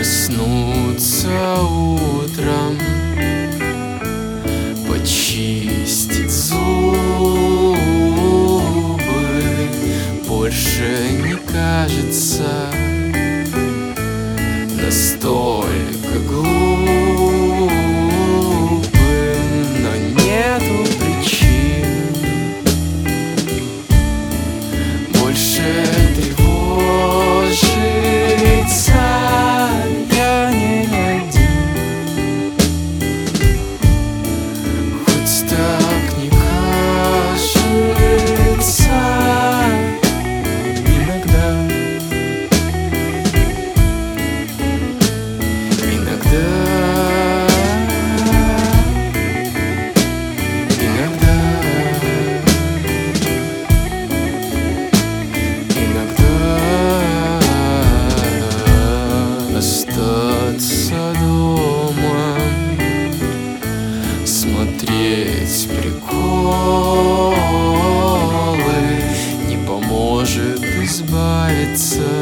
проснуться утром, почистить зубы, больше не кажется настолько глупым, но нету причин больше тревожиться. Я не один, хоть так не кажется иногда. Остаться дома, смотреть приколы не поможет избавиться